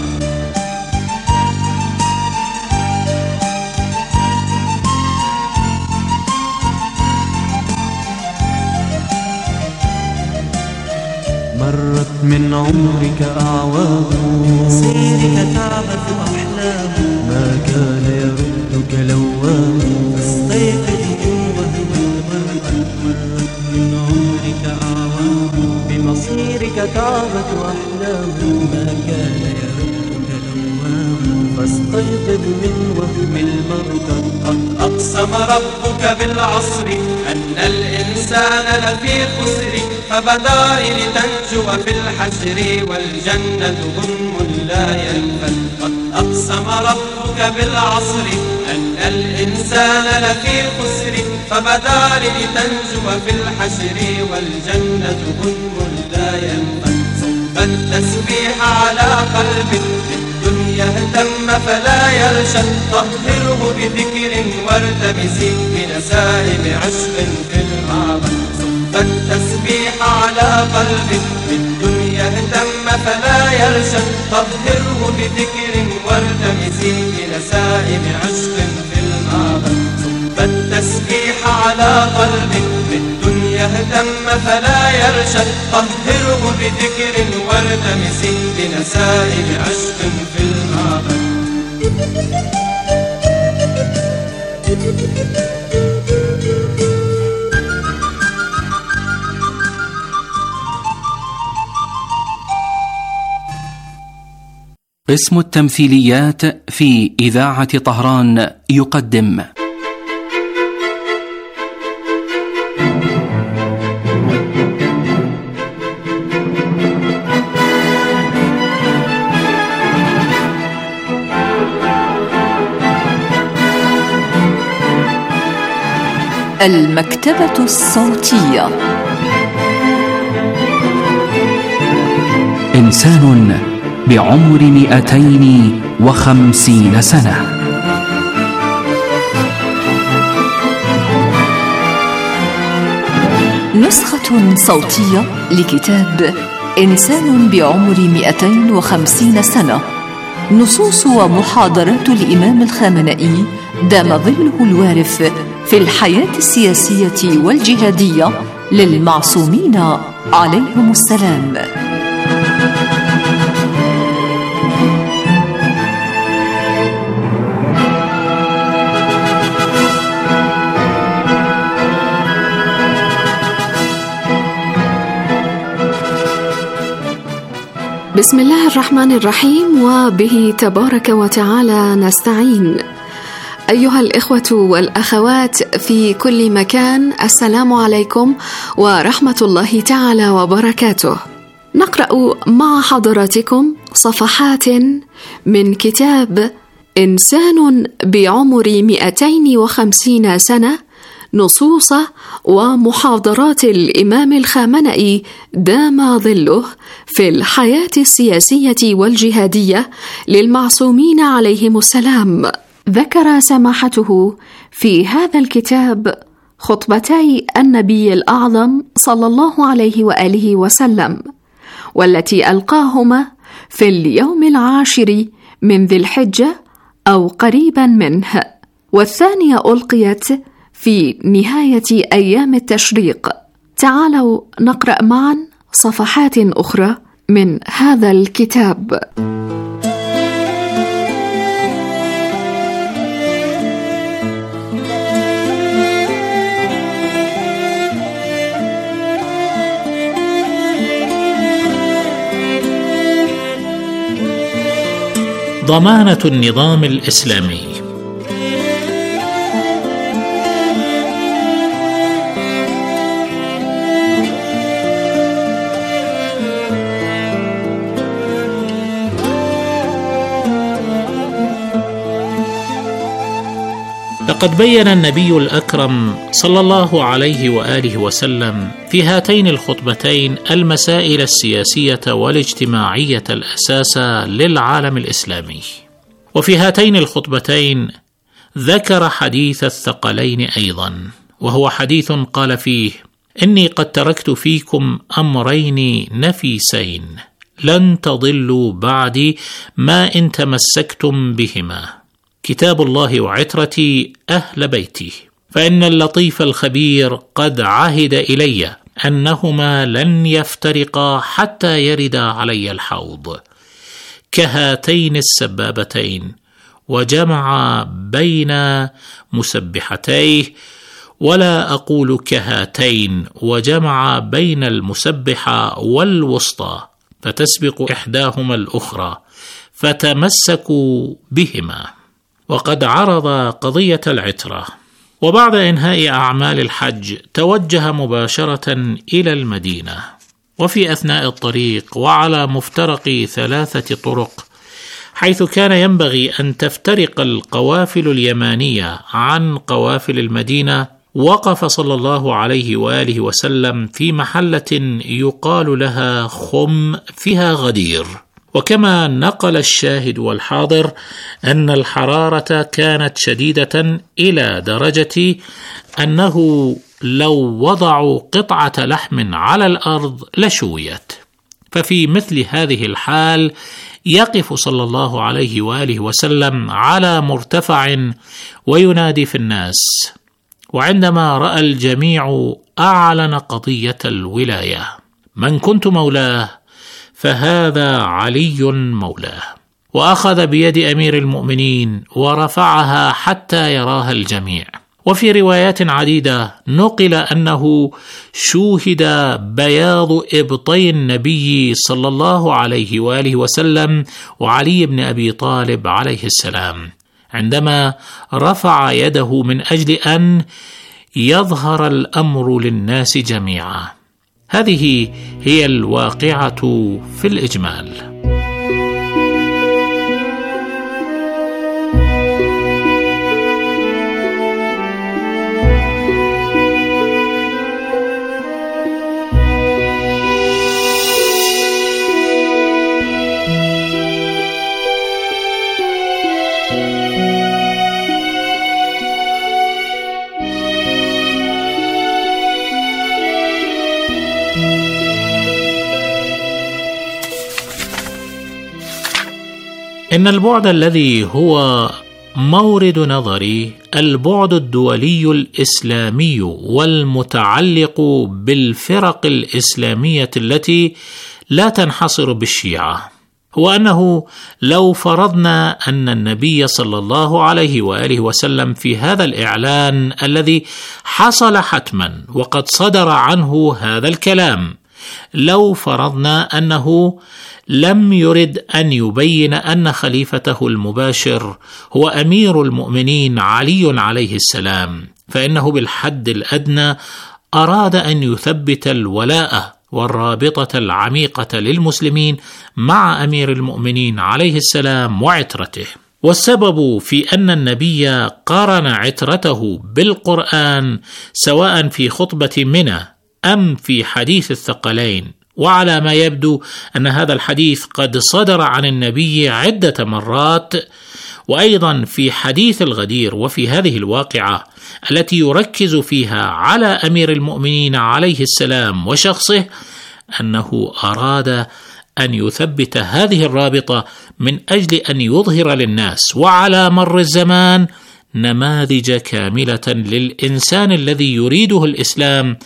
مرت من عمرك أعوام، بمصيرك تعبث أحلام، ما كان يردك لوام، فاستيقظ من وهم المرأة. مرت من عمرك أعوام، بمصيرك تعبث أحلام، ما كان يردك لوام، فاستيقظ من وهم المرأة. قد أقسم ربك بالعصر أن الإنسان لفي خسر، فبدار لتنجو في الحشر والجنة غنم لا ينفد. قد أقسم ربك بالعصر أن الإنسان لفي خسر، فبدار لتنجو في الحشر والجنة غنم لا ينفد. صب التسبيح على قلب في الدنيا اهتم فلا يرشد، طهره بذكر والتمسي بنسائم عشق في المعبد. صب التسبيح على قلب في الدنيا اهتم فلا يرشد، طهره بذكر والتمسي بنسائم عشق في المعبد. صب التسبيح على قلب في الدنيا اهتم فلا يرشد طهره بذكر والتمس بنسائم عشق في المعبد. قسم التمثيليات في إذاعة طهران يقدم المكتبة الصوتية. إنسان بعمر 250 سنة. نسخة صوتية لكتاب إنسان بعمر 250 سنة، نصوص ومحاضرات الإمام الخامنئي دام ظله الوارف في الحياة السياسية والجهادية للمعصومين عليهم السلام. بسم الله الرحمن الرحيم، وبه تبارك وتعالى نستعين. أيها الإخوة والأخوات في كل مكان، السلام عليكم ورحمة الله تعالى وبركاته. نقرأ مع حضراتكم صفحات من كتاب إنسان بعمر 250 سنة، نصوص ومحاضرات الإمام الخامنئي دام ظله في الحياة السياسية والجهادية للمعصومين عليهم السلام. ذكر سماحته في هذا الكتاب خطبتي النبي الأعظم صلى الله عليه وآله وسلم، والتي ألقاهما في اليوم 10 من ذي الحجة أو قريبا منه، والثانية ألقيت في نهاية أيام التشريق. تعالوا نقرأ معا صفحات أخرى من هذا الكتاب. ضمانة النظام الإسلامي. لقد بيّن النبي الأكرم صلى الله عليه وآله وسلم في هاتين الخطبتين المسائل السياسية والاجتماعية الأساسية للعالم الإسلامي. وفي هاتين الخطبتين ذكر حديث الثقلين أيضا، وهو حديث قال فيه: إني قد تركت فيكم أمرين نفيسين لن تضلوا بعدي ما إن تمسكتم بهما، كتاب الله وعترتي أهل بيتي، فإن اللطيف الخبير قد عهد إلي أنهما لن يفترقا حتى يردا علي الحوض، كهاتين السبابتين، وجمع بين مسبحتيه، ولا أقول كهاتين، وجمع بين المسبحة والوسطى، فتسبق إحداهما الأخرى، فتمسكوا بهما. وقد عرض قضية العترة، وبعد إنهاء أعمال الحج توجه مباشرة إلى المدينة، وفي أثناء الطريق وعلى مفترق 3 طرق، حيث كان ينبغي أن تفترق القوافل اليمانية عن قوافل المدينة، وقف صلى الله عليه وآله وسلم في محلة يقال لها خم فيها غدير. وكما نقل الشاهد والحاضر أن الحرارة كانت شديدة إلى درجة أنه لو وضعوا قطعة لحم على الأرض لشويت. ففي مثل هذه الحال يقف صلى الله عليه وآله وسلم على مرتفع وينادي في الناس، وعندما رأى الجميع أعلن قضية الولاية: من كنت مولاه فهذا علي مولاه. وأخذ بيد أمير المؤمنين ورفعها حتى يراها الجميع. وفي روايات عديدة نقل أنه شوهد بياض إبطي النبي صلى الله عليه وآله وسلم وعلي بن أبي طالب عليه السلام عندما رفع يده من أجل أن يظهر الأمر للناس جميعا. هذه هي الواقعة في الإجمال. إن البعد الذي هو مورد نظري البعد الدولي الإسلامي والمتعلق بالفرق الإسلامية التي لا تنحصر بالشيعة، هو أنه لو فرضنا أن النبي صلى الله عليه وآله وسلم في هذا الإعلان الذي حصل حتما وقد صدر عنه هذا الكلام، لو فرضنا أنه لم يرد أن يبين أن خليفته المباشر هو أمير المؤمنين علي عليه السلام، فإنه بالحد الأدنى أراد أن يثبت الولاء والرابطة العميقة للمسلمين مع أمير المؤمنين عليه السلام وعترته. والسبب في أن النبي قارن عترته بالقرآن سواء في خطبة منى أم في حديث الثقلين، وعلى ما يبدو أن هذا الحديث قد صدر عن النبي عدة مرات، وأيضا في حديث الغدير وفي هذه الواقعة التي يركز فيها على أمير المؤمنين عليه السلام وشخصه، أنه أراد أن يثبت هذه الرابطة من أجل أن يظهر للناس وعلى مر الزمان نماذج كاملة للإنسان الذي يريده الإسلام،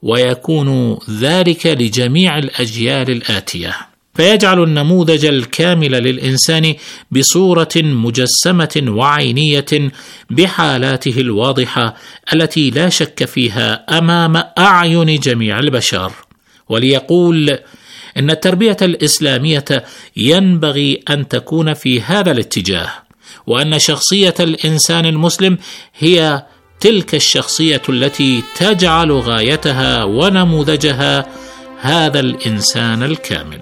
ويكون ذلك لجميع الأجيال الآتية، فيجعل النموذج الكامل للإنسان بصورة مجسمة وعينية بحالاته الواضحة التي لا شك فيها أمام أعين جميع البشر. وليقول إن التربية الإسلامية ينبغي أن تكون في هذا الاتجاه، وأن شخصية الإنسان المسلم هي تلك الشخصية التي تجعل غايتها ونموذجها هذا الإنسان الكامل.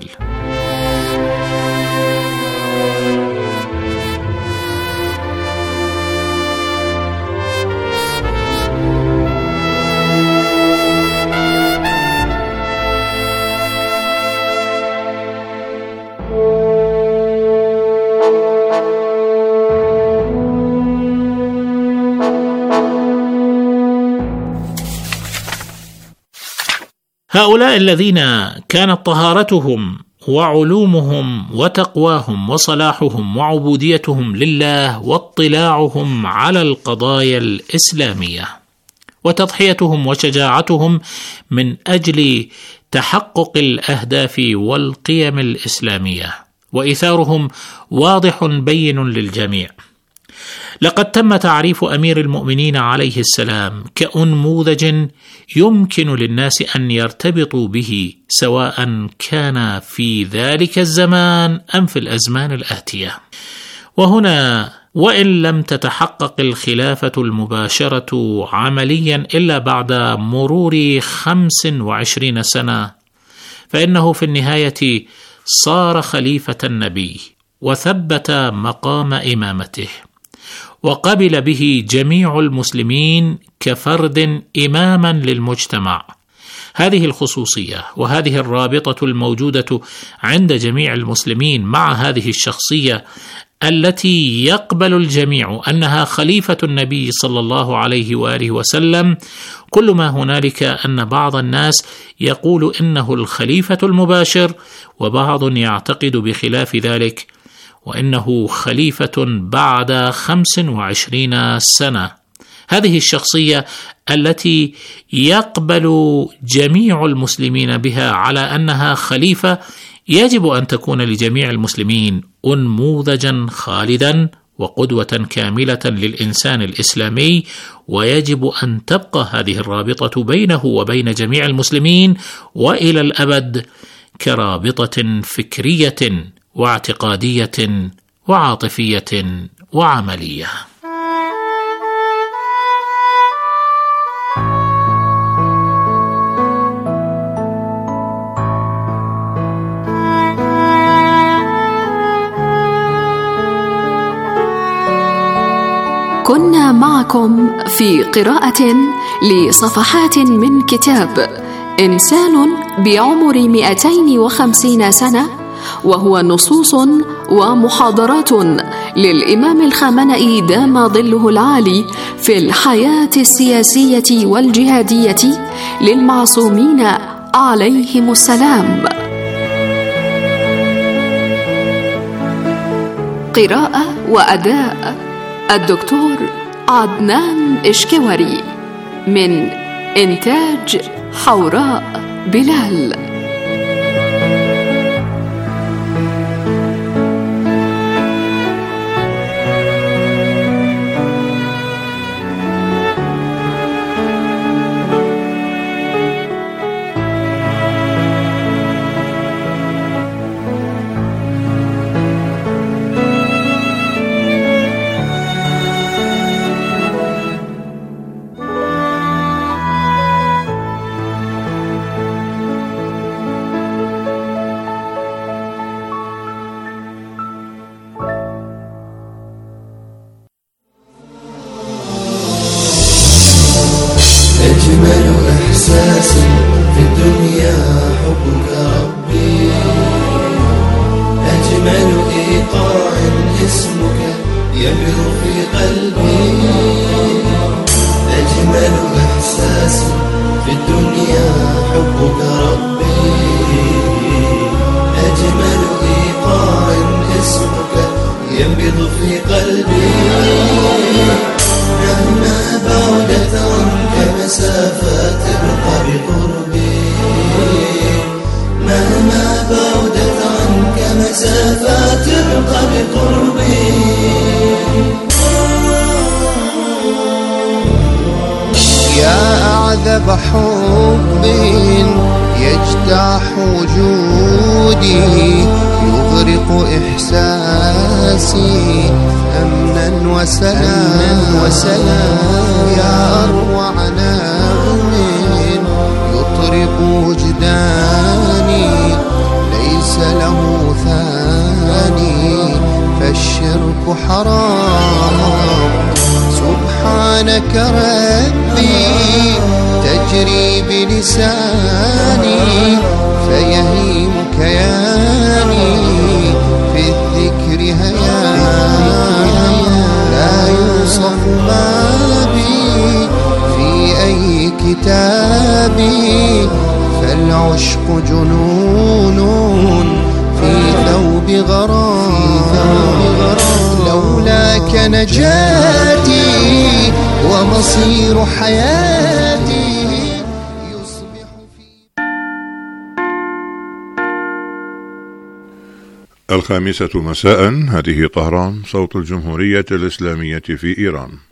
هؤلاء الذين كانت طهارتهم وعلومهم وتقواهم وصلاحهم وعبوديتهم لله واطلاعهم على القضايا الإسلامية وتضحيتهم وشجاعتهم من أجل تحقق الأهداف والقيم الإسلامية وإيثارهم واضح بين للجميع. لقد تم تعريف أمير المؤمنين عليه السلام كأنموذج يمكن للناس أن يرتبطوا به سواء كان في ذلك الزمان أم في الأزمان الآتية. وهنا وإن لم تتحقق الخلافة المباشرة عمليا إلا بعد مرور 25 سنة، فإنه في النهاية صار خليفة النبي وثبت مقام إمامته، وقبل به جميع المسلمين كفرد إماما للمجتمع. هذه الخصوصية وهذه الرابطة الموجودة عند جميع المسلمين مع هذه الشخصية التي يقبل الجميع أنها خليفة النبي صلى الله عليه وآله وسلم. كل ما هنالك أن بعض الناس يقول إنه الخليفة المباشر، وبعض يعتقد بخلاف ذلك وإنه خليفة بعد 25 سنة. هذه الشخصية التي يقبل جميع المسلمين بها على أنها خليفة يجب أن تكون لجميع المسلمين أنموذجا خالدا وقدوة كاملة للإنسان الإسلامي، ويجب أن تبقى هذه الرابطة بينه وبين جميع المسلمين وإلى الأبد كرابطة فكرية واعتقادية وعاطفية وعملية. كنا معكم في قراءة لصفحات من كتاب إنسان بعمر 250 سنة، وهو نصوص ومحاضرات للإمام الخامنئي دام ظله العالي في الحياة السياسية والجهادية للمعصومين عليهم السلام. قراءة وأداء الدكتور عدنان إشكوري، من إنتاج حوراء بلال. أجمل إحساس في الدنيا حبك ربي، أجمل إيقاع اسمك يبر في قلبي، أجمل إحساس في الدنيا حبك ربي، أجمل إيقاع اسمك ينبض في قلبي، مهما بعدت عنك مسافة تبقى بقربي، مهما بعدت عنك مسافة تبقى بقربي. يا أعذب حب يجتاح وجودي، يغرق إحساسي أمنا وسلام، يا أروع نغم يطرب وجداني، ليس له ثاني فالشرك حرام. سبحانك ربي تجري بلساني، فيهيم كياني في الذكر هيام، لا يوصف ما بي في أي كتاب، فالعشق جنون في ثوب غرام، لولاك نجاتي ومصير حياتي. الخامسة مساء، هذه طهران صوت الجمهورية الإسلامية في إيران.